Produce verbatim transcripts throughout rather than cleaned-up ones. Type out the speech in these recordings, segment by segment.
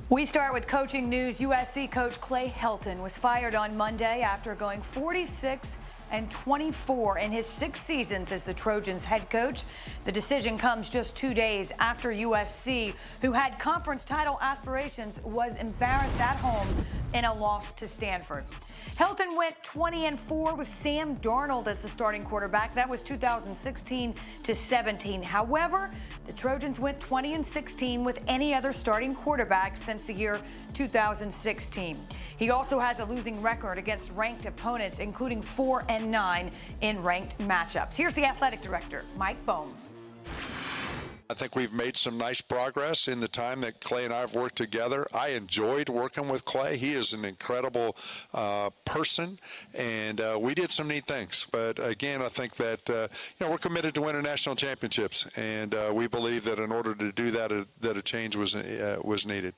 We start with coaching news. U S C coach Clay Helton was fired on Monday after going forty-six and twenty-four in his six seasons as the Trojans head coach. The decision comes just two days after U S C, who had conference title aspirations, was embarrassed at home in a loss to Stanford. Helton went twenty and four with Sam Darnold as the starting quarterback. That was two thousand sixteen to seventeen. However, the Trojans went twenty and sixteen with any other starting quarterback since the year two thousand sixteen. He also has a losing record against ranked opponents, including four and nine in ranked matchups. Here's the athletic director, Mike Bohm. I think we've made some nice progress in the time that Clay and I have worked together. I enjoyed working with Clay. He is an incredible uh, person, and uh, we did some neat things. But again, I think that uh, you know, we're committed to winning national championships, and uh, we believe that in order to do that, a, that a change was uh, was needed.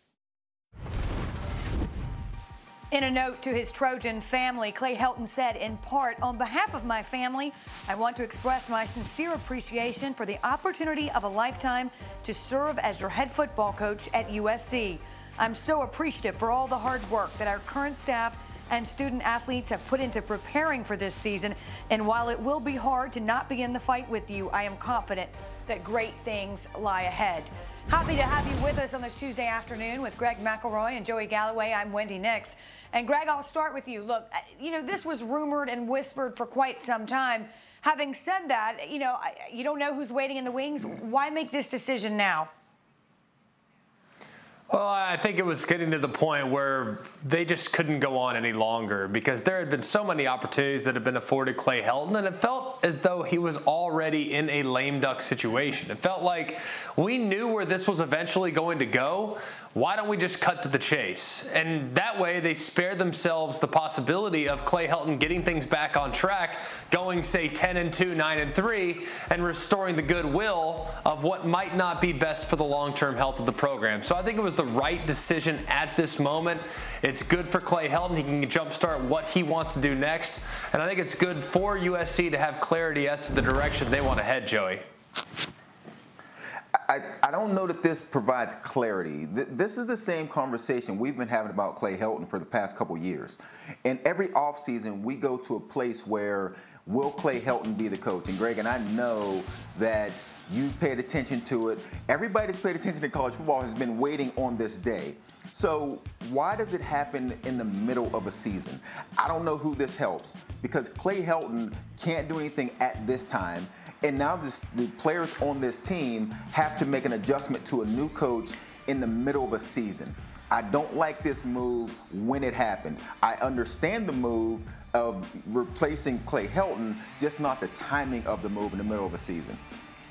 In a note to his Trojan family, Clay Helton said, in part, "On behalf of my family, I want to express my sincere appreciation for the opportunity of a lifetime to serve as your head football coach at U S C. I'm so appreciative for all the hard work that our current staff and student athletes have put into preparing for this season. And while it will be hard to not be in the fight with you, I am confident that great things lie ahead." Happy to have you with us on this Tuesday afternoon with Greg McElroy and Joey Galloway. I'm Wendy Nix. And Greg, I'll start with you. Look, you know, this was rumored and whispered for quite some time. Having said that, you know, you don't know who's waiting in the wings. Why make this decision now? Well, I think it was getting to the point where they just couldn't go on any longer because there had been so many opportunities that had been afforded Clay Helton, and it felt as though he was already in a lame duck situation. It felt like we knew where this was eventually going to go. Why don't we just cut to the chase? And that way they spared themselves the possibility of Clay Helton getting things back on track, going, say, ten and two, nine and three, and restoring the goodwill of what might not be best for the long-term health of the program. So I think it was the right decision at this moment. It's good for Clay Helton. He can jumpstart what he wants to do next. And I think it's good for U S C to have clarity as to the direction they want to head, Joey. I, I don't know that this provides clarity. This is the same conversation we've been having about Clay Helton for the past couple years. And every offseason, we go to a place where will Clay Helton be the coach? And Greg, and I know that you've paid attention to it. Everybody that's paid attention to college football has been waiting on this day. So why does it happen in the middle of a season? I don't know who this helps because Clay Helton can't do anything at this time. And now this, the players on this team have to make an adjustment to a new coach in the middle of a season. I don't like this move when it happened. I understand the move of replacing Clay Helton, just not the timing of the move in the middle of a season.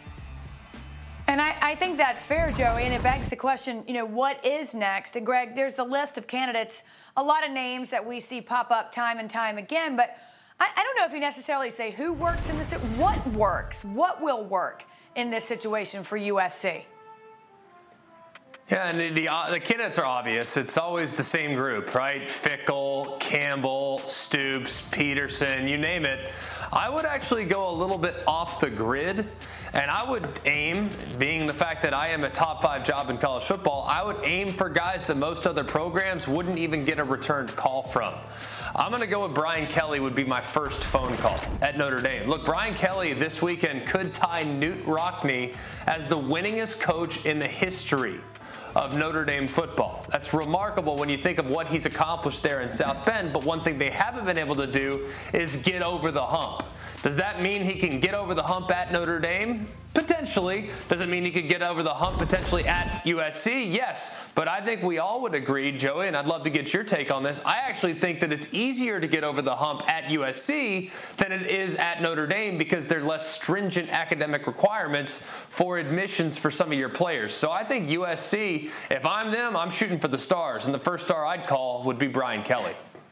And I, I think that's fair, Joey, and it begs the question, you know, what is next? And Greg, there's the list of candidates, a lot of names that we see pop up time and time again, but I, I don't know if you necessarily say who works in this, what works, what will work in this situation for U S C? Yeah, and the, the, uh, the candidates are obvious. It's always the same group, right? Fickell, Campbell, Stoops, Peterson, you name it. I would actually go a little bit off the grid, and I would aim, being the fact that I am a top five job in college football, I would aim for guys that most other programs wouldn't even get a returned call from. I'm going to go with Brian Kelly would be my first phone call at Notre Dame. Look, Brian Kelly this weekend could tie Knute Rockne as the winningest coach in the history of Notre Dame football. That's remarkable when you think of what he's accomplished there in South Bend, but one thing they haven't been able to do is get over the hump. Does that mean he can get over the hump at Notre Dame? Potentially. Does it mean he could get over the hump potentially at U S C? Yes. But I think we all would agree, Joey, and I'd love to get your take on this. I actually think that it's easier to get over the hump at U S C than it is at Notre Dame because there are less stringent academic requirements for admissions for some of your players. So I think U S C, if I'm them, I'm shooting for the stars, and the first star I'd call would be Brian Kelly.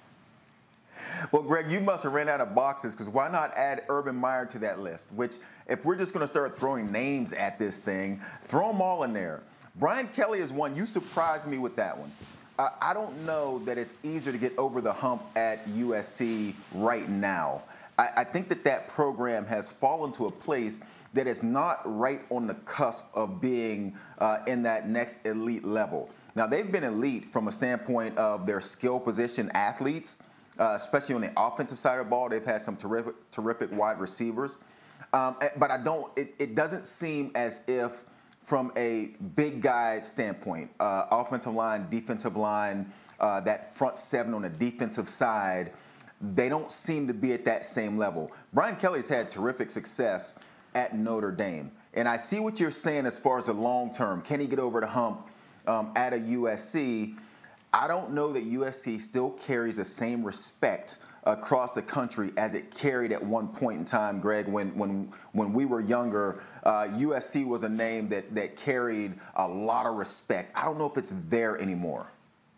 Well, Greg, you must have ran out of boxes because why not add Urban Meyer to that list? Which, if we're just going to start throwing names at this thing, throw them all in there. Brian Kelly is one. You surprised me with that one. Uh, I don't know that it's easier to get over the hump at U S C right now. I, I think that that program has fallen to a place that is not right on the cusp of being uh, in that next elite level. Now, they've been elite from a standpoint of their skill position athletes, uh, especially on the offensive side of the ball. They've had some terrific, terrific wide receivers. Um, but I don't, it, it doesn't seem as if from a big guy standpoint, uh, offensive line, defensive line, uh, that front seven on the defensive side, they don't seem to be at that same level. Brian Kelly's had terrific success at Notre Dame. And I see what you're saying as far as the long term. Can he get over the hump um, at a U S C? I don't know that U S C still carries the same respect across the country as it carried at one point in time, Greg. When when when we were younger, uh, U S C was a name that that carried a lot of respect. I don't know if it's there anymore.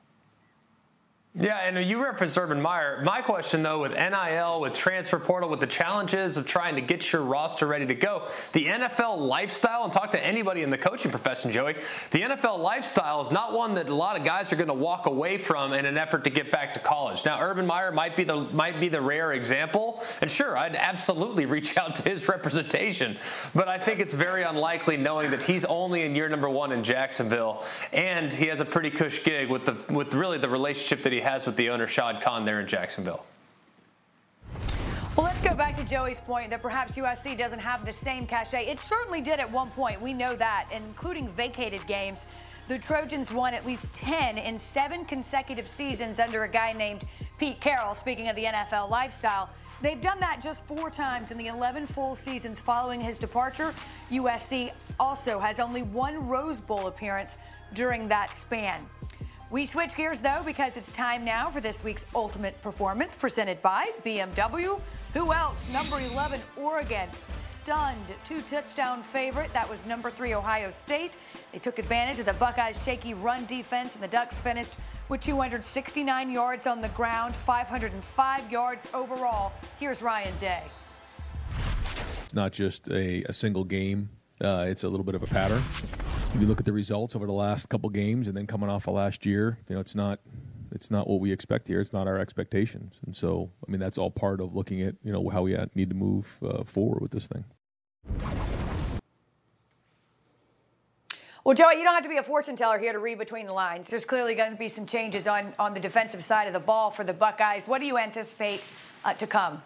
Yeah, and you referenced Urban Meyer. My question, though, with N I L, with transfer portal, with the challenges of trying to get your roster ready to go, the N F L lifestyle, and talk to anybody in the coaching profession, Joey, the N F L lifestyle is not one that a lot of guys are going to walk away from in an effort to get back to college. Now, Urban Meyer might be the might be the rare example, and sure, I'd absolutely reach out to his representation, but I think it's very unlikely, knowing that he's only in year number one in Jacksonville, and he has a pretty cush gig with the with really the relationship that he has with the owner Shad Khan there in Jacksonville. Well, let's go back to Joey's point that perhaps U S C doesn't have the same cachet. It certainly did at one point. We know that, including vacated games. The Trojans won at least ten in seven consecutive seasons under a guy named Pete Carroll, speaking of the N F L lifestyle. They've done that just four times in the eleven full seasons following his departure. U S C also has only one Rose Bowl appearance during that span. We switch gears, though, because it's time now for this week's Ultimate Performance, presented by B M W. Who else? Number eleven, Oregon, stunned two-touchdown favorite. That was number three, Ohio State. They took advantage of the Buckeyes' shaky run defense, and the Ducks finished with two hundred sixty-nine yards on the ground, five hundred five yards overall. Here's Ryan Day. It's not just a, a single game. Uh, it's a little bit of a pattern. If you look at the results over the last couple games and then coming off of last year, you know, it's not it's not what we expect here. It's not our expectations. And so, I mean, that's all part of looking at, you know, how we need to move uh, forward with this thing. Well, Joey, you don't have to be a fortune teller here to read between the lines. There's clearly going to be some changes on, on the defensive side of the ball for the Buckeyes. What do you anticipate uh, to come?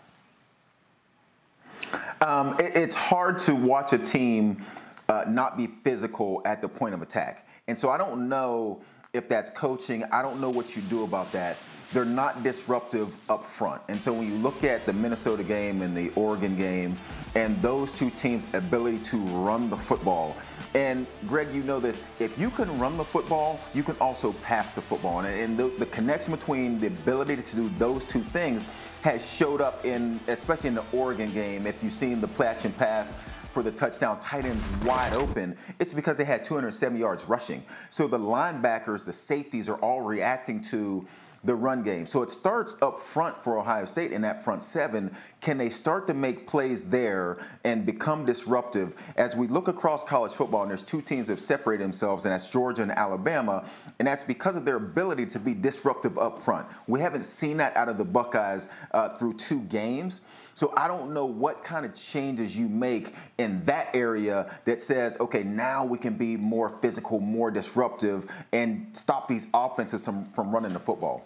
Um, it, it's hard to watch a team uh, not be physical at the point of attack. And so I don't know if that's coaching. I don't know what you do about that. They're not disruptive up front. And so when you look at the Minnesota game and the Oregon game and those two teams' ability to run the football, and Greg, you know this, if you can run the football, you can also pass the football. And, and the, the connection between the ability to do those two things has showed up in, especially in the Oregon game. If you've seen the play action pass for the touchdown, tight ends wide open, it's because they had two hundred seventy yards rushing. So the linebackers, the safeties are all reacting to the run game. So it starts up front for Ohio State in that front seven. Can they start to make plays there and become disruptive? As we look across college football, and there's two teams that have separated themselves, and that's Georgia and Alabama, and that's because of their ability to be disruptive up front. We haven't seen that out of the Buckeyes uh, through two games. So I don't know what kind of changes you make in that area that says, okay, now we can be more physical, more disruptive, and stop these offenses from, from running the football.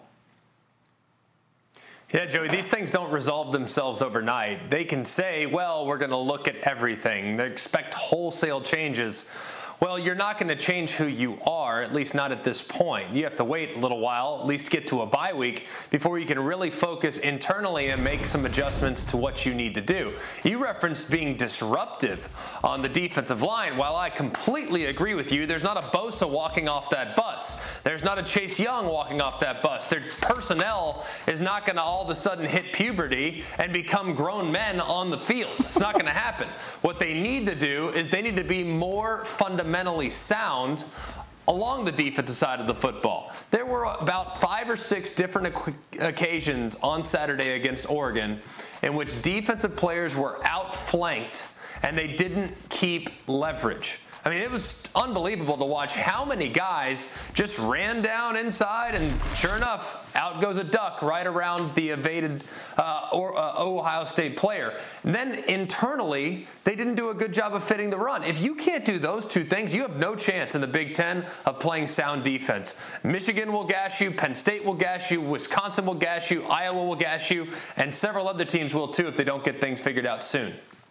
Yeah, Joey, these things don't resolve themselves overnight. They can say, well, we're going to look at everything. They expect wholesale changes. Well, you're not going to change who you are, at least not at this point. You have to wait a little while, at least get to a bye week, before you can really focus internally and make some adjustments to what you need to do. You referenced being disruptive on the defensive line. While I completely agree with you, there's not a Bosa walking off that bus. There's not a Chase Young walking off that bus. Their personnel is not going to all of a sudden hit puberty and become grown men on the field. It's not going to happen. What they need to do is they need to be more fundamental. Fundamentally sound along the defensive side of the football. There were about five or six different occasions on Saturday against Oregon in which defensive players were outflanked and they didn't keep leverage. I mean, it was unbelievable to watch how many guys just ran down inside, and sure enough, out goes a duck right around the evaded uh, or, uh, Ohio State player. And then internally, they didn't do a good job of fitting the run. If you can't do those two things, you have no chance in the Big Ten of playing sound defense. Michigan will gash you, Penn State will gash you, Wisconsin will gash you, Iowa will gash you, and several other teams will too if they don't get things figured out soon.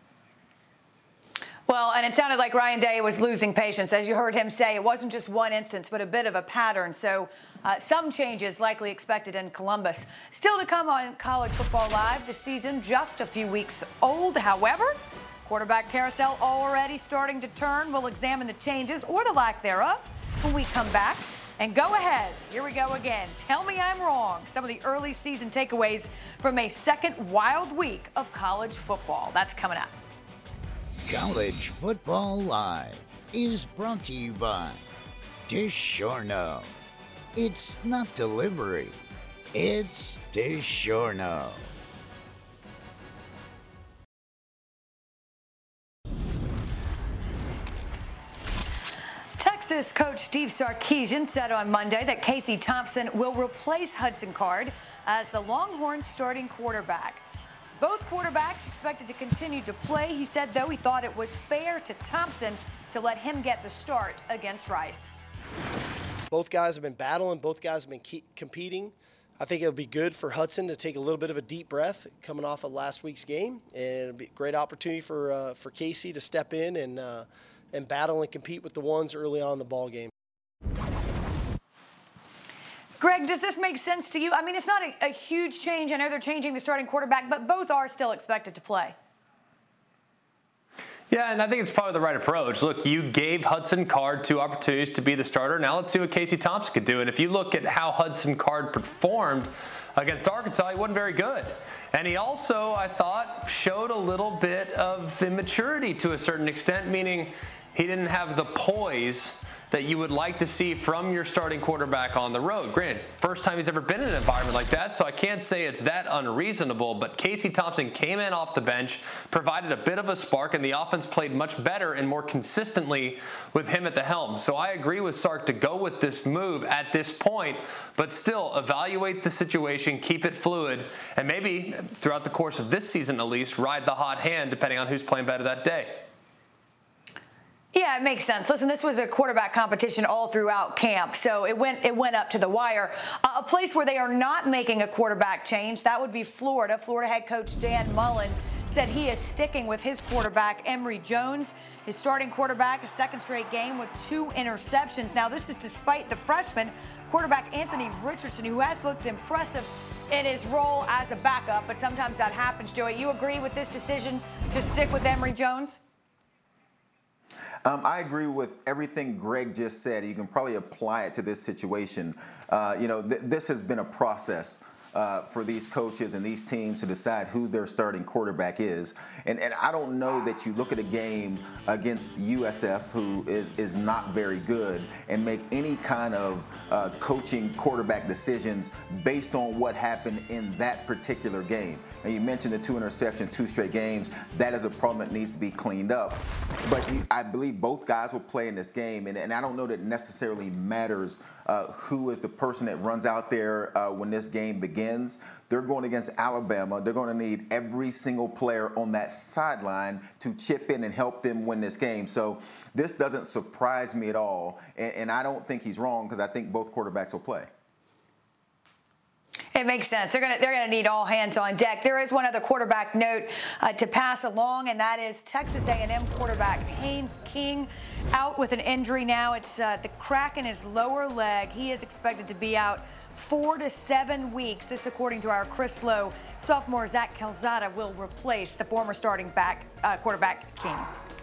Well, and it sounded like Ryan Day was losing patience. As you heard him say, it wasn't just one instance, but a bit of a pattern. So uh, some changes likely expected in Columbus. Still to come on College Football Live, the season just a few weeks old. However, quarterback carousel already starting to turn. We'll examine the changes or the lack thereof when we come back. And go ahead. Here we go again. Tell me I'm wrong. Some of the early season takeaways from a second wild week of college football. That's coming up. College Football Live is brought to you by DiShorno. It's not delivery, it's DiShorno. Texas coach Steve Sarkisian said on Monday that Casey Thompson will replace Hudson Card as the Longhorns' starting quarterback. Both quarterbacks expected to continue to play. He said, though, he thought it was fair to Thompson to let him get the start against Rice. Both guys have been battling. Both guys have been keep competing. I think it would be good for Hudson to take a little bit of a deep breath coming off of last week's game, and it'll be a great opportunity for uh, for Casey to step in and uh, and battle and compete with the ones early on in the ball game. Greg, does this make sense to you? I mean, it's not a, a huge change. I know they're changing the starting quarterback, but both are still expected to play. Yeah, and I think it's probably the right approach. Look, you gave Hudson Card two opportunities to be the starter. Now let's see what Casey Thompson could do. And if you look at how Hudson Card performed against Arkansas, he wasn't very good. And he also, I thought, showed a little bit of immaturity to a certain extent, meaning he didn't have the poise that you would like to see from your starting quarterback on the road. Granted, first time he's ever been in an environment like that, so I can't say it's that unreasonable, but Casey Thompson came in off the bench, provided a bit of a spark, and the offense played much better and more consistently with him at the helm. So I agree with Sark to go with this move at this point, but still evaluate the situation, keep it fluid, and maybe throughout the course of this season at least, ride the hot hand depending on who's playing better that day. Yeah, it makes sense. Listen, this was a quarterback competition all throughout camp, so it went it went up to the wire. Uh, a place where they are not making a quarterback change, that would be Florida. Florida head coach Dan Mullen said he is sticking with his quarterback, Emory Jones, his starting quarterback, a second straight game with two interceptions. Now, this is despite the freshman quarterback Anthony Richardson, who has looked impressive in his role as a backup, but sometimes that happens, Joey. You agree with this decision to stick with Emory Jones? Um, I agree with everything Greg just said. You can probably apply it to this situation. Uh, you know, th this has been a process uh, for these coaches and these teams to decide who their starting quarterback is. And, and I don't know that you look at a game against U S F, who is, is not very good, and make any kind of uh, coaching quarterback decisions based on what happened in that particular game. And you mentioned the two interceptions, two straight games. That is a problem that needs to be cleaned up. But you, I believe both guys will play in this game, and, and I don't know that it necessarily matters uh, who is the person that runs out there uh, when this game begins. They're going against Alabama. They're going to need every single player on that sideline to chip in and help them win this game. So this doesn't surprise me at all, and, and I don't think he's wrong, because I think both quarterbacks will play. It makes sense. They're going to they're going to need all hands on deck. There is one other quarterback note uh, to pass along, and that is Texas A and M quarterback Haynes King out with an injury now. It's uh, the crack in his lower leg. He is expected to be out four to seven weeks. This, according to our Chris Lowe. Sophomore Zach Calzada will replace the former starting back uh, quarterback King.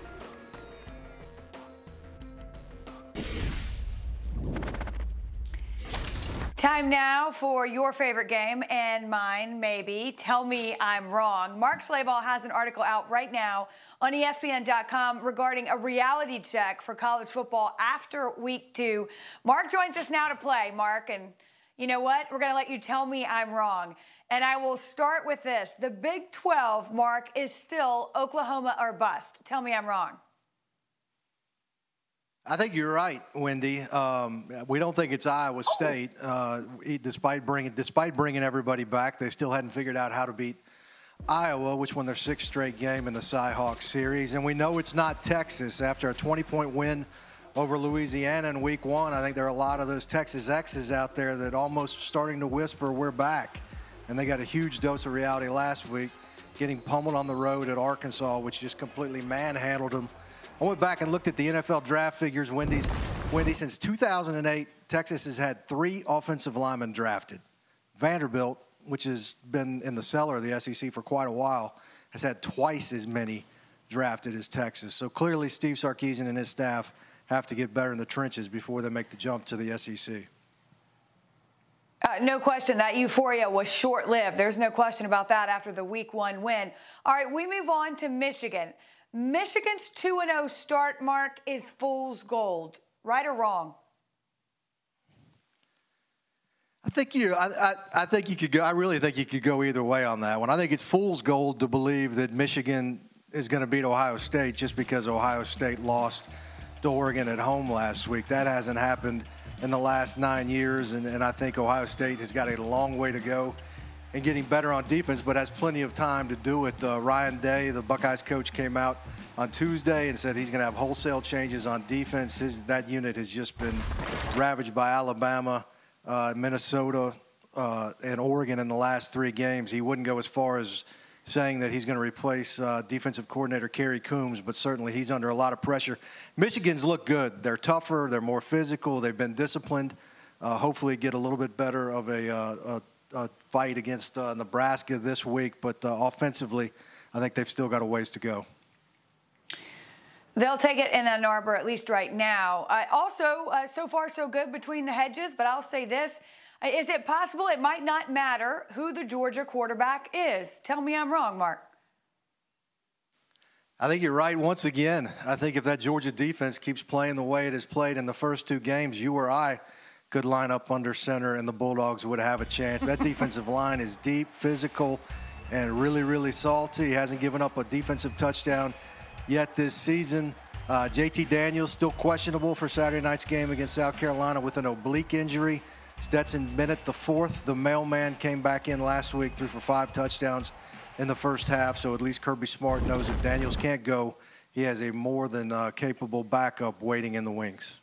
Time now for your favorite game, and mine, maybe. Tell me I'm wrong. Mark Schlabach has an article out right now on E S P N dot com regarding a reality check for college football after week two. Mark joins us now to play, Mark, and you know what? We're going to let you tell me I'm wrong. And I will start with this. The Big twelve, Mark, is still Oklahoma or bust. Tell me I'm wrong. I think you're right, Wendy. Um, we don't think it's Iowa State. Uh, despite bringing despite bringing everybody back, they still hadn't figured out how to beat Iowa, which won their sixth straight game in the Cy-Hawks series. And we know it's not Texas. After a twenty-point win over Louisiana in week one, I think there are a lot of those Texas X's out there that almost starting to whisper, we're back. And they got a huge dose of reality last week, getting pummeled on the road at Arkansas, which just completely manhandled them. I went back and looked at the N F L draft figures. Wendy's, Wendy, since two thousand eight, Texas has had three offensive linemen drafted. Vanderbilt, which has been in the cellar of the S E C for quite a while, has had twice as many drafted as Texas. So clearly Steve Sarkisian and his staff have to get better in the trenches before they make the jump to the S E C. Uh, no question that euphoria was short-lived. There's no question about that after the week one win. All right, we move on to Michigan. Michigan's two and oh start, Mark, is fool's gold. Right or wrong? I think you. I, I, I think you could go. I really think you could go either way on that one. I think it's fool's gold to believe that Michigan is going to beat Ohio State just because Ohio State lost to Oregon at home last week. That hasn't happened in the last nine years, and, and I think Ohio State has got a long way to go in getting better on defense, but has plenty of time to do it. Uh, Ryan Day, the Buckeyes coach, came out on Tuesday and said he's going to have wholesale changes on defense. His, that unit has just been ravaged by Alabama, uh, Minnesota, uh, and Oregon in the last three games. He wouldn't go as far as saying that he's going to replace uh, defensive coordinator Kerry Coombs, but certainly he's under a lot of pressure. Michigan's look good. They're tougher. They're more physical. They've been disciplined. Uh, hopefully get a little bit better of a, uh, a Uh, fight against uh, Nebraska this week, but uh, offensively, I think they've still got a ways to go. They'll take it in Ann Arbor, at least right now. Uh, also, uh, so far so good between the hedges, but I'll say this. Uh, is it possible it might not matter who the Georgia quarterback is? Tell me I'm wrong, Mark. I think you're right once again. I think if that Georgia defense keeps playing the way it has played in the first two games, you or I could line up under center and the Bulldogs would have a chance. That defensive line is deep, physical, and really, really salty. He hasn't given up a defensive touchdown yet this season. Uh, J T Daniels still questionable for Saturday night's game against South Carolina with an oblique injury. Stetson Bennett, the fourth, the mailman, came back in last week, threw for five touchdowns in the first half. So at least Kirby Smart knows if Daniels can't go, he has a more than uh, capable backup waiting in the wings.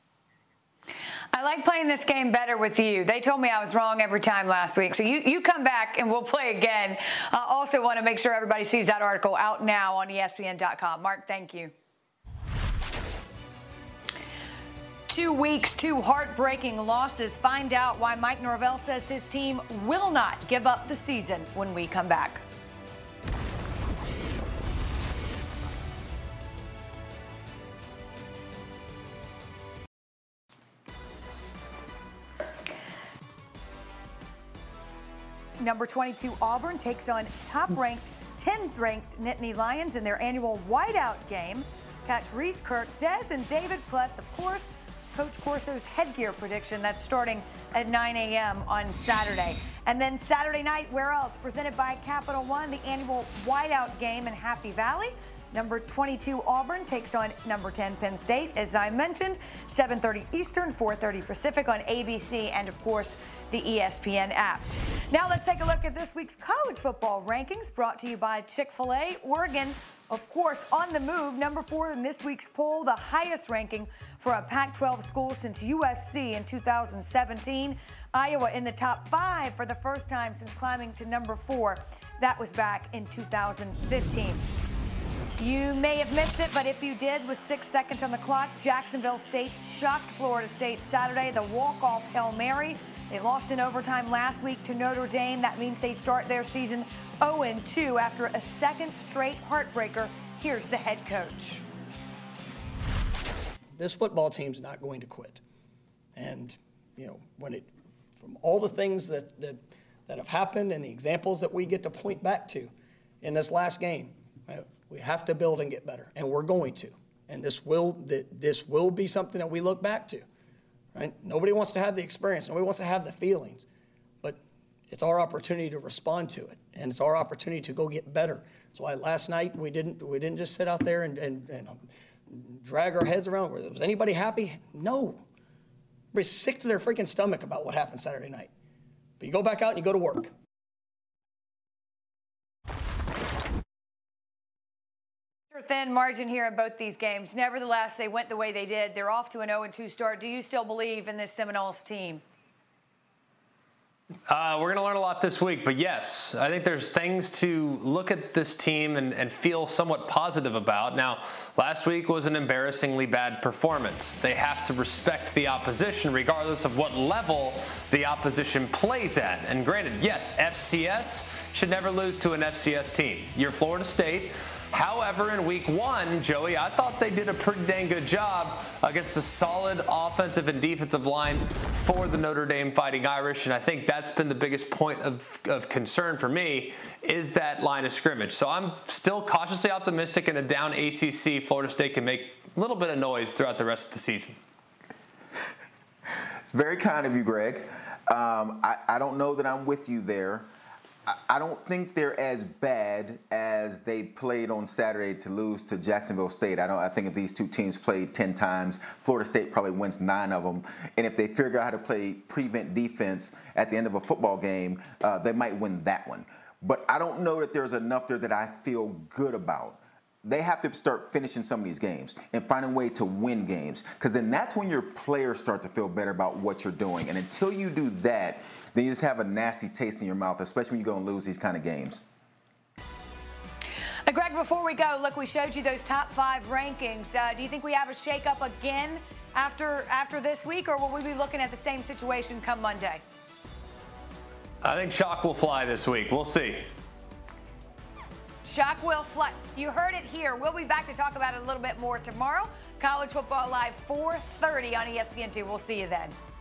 I like playing this game better with you. They told me I was wrong every time last week. So you, you come back and we'll play again. I uh, also want to make sure everybody sees that article out now on E S P N dot com. Mark, thank you. Two weeks, two heartbreaking losses. Find out why Mike Norvell says his team will not give up the season when we come back. Number twenty-two Auburn takes on top-ranked, tenth-ranked Nittany Lions in their annual whiteout game. Catch Reese Kirk, Dez, and David, plus, of course, Coach Corso's headgear prediction. That's starting at nine a m on Saturday. And then Saturday night, where else? Presented by Capital One, the annual whiteout game in Happy Valley. Number twenty-two Auburn takes on number ten Penn State, as I mentioned, seven thirty Eastern, four thirty Pacific on A B C and, of course, the E S P N app. Now let's take a look at this week's college football rankings brought to you by Chick-fil-A. Oregon, of course, on the move, number four in this week's poll, the highest ranking for a Pac twelve school since U S C in two thousand seventeen. Iowa in the top five for the first time since climbing to number four. That was back in two thousand fifteen. You may have missed it, but if you did, with six seconds on the clock, Jacksonville State shocked Florida State Saturday. The walk-off Hail Mary. They lost in overtime last week to Notre Dame. That means they start their season oh and two after a second straight heartbreaker. Here's the head coach. This football team's not going to quit. And, you know, when it, from all the things that, that, that have happened and the examples that we get to point back to in this last game, we have to build and get better, and we're going to. And this will, this will be something that we look back to, right? Nobody wants to have the experience. Nobody wants to have the feelings. But it's our opportunity to respond to it, and it's our opportunity to go get better. That's why last night we didn't we didn't just sit out there and, and, and drag our heads around. Was anybody happy? No. Everybody's sick to their freaking stomach about what happened Saturday night. But you go back out and you go to work. Thin margin here in both these games. Nevertheless, they went the way they did. They're off to an oh and two start. Do you still believe in this Seminoles team? Uh, we're going to learn a lot this week, but yes, I think there's things to look at this team and, and feel somewhat positive about. Now, last week was an embarrassingly bad performance. They have to respect the opposition regardless of what level the opposition plays at. And granted, yes, F C S should never lose to an F C S team. You're Florida State. However, in week one, Joey, I thought they did a pretty dang good job against a solid offensive and defensive line for the Notre Dame Fighting Irish. And I think that's been the biggest point of, of concern for me is that line of scrimmage. So I'm still cautiously optimistic in a down A C C. Florida State can make a little bit of noise throughout the rest of the season. It's very kind of you, Greg. Um, I, I don't know that I'm with you there. I don't think they're as bad as they played on Saturday to lose to Jacksonville State. I don't. I think if these two teams played ten times, Florida State probably wins nine of them. And if they figure out how to play prevent defense at the end of a football game, uh, they might win that one. But I don't know that there's enough there that I feel good about. They have to start finishing some of these games and find a way to win games, because then that's when your players start to feel better about what you're doing. And until you do that, then you just have a nasty taste in your mouth, especially when you go and lose these kind of games. Uh, Greg, before we go, look, we showed you those top five rankings. Uh, do you think we have a shakeup again after after this week, or will we be looking at the same situation come Monday? I think chalk will fly this week. We'll see. Chalk will fly. You heard it here. We'll be back to talk about it a little bit more tomorrow. College Football Live, four thirty on E S P N two. We'll see you then.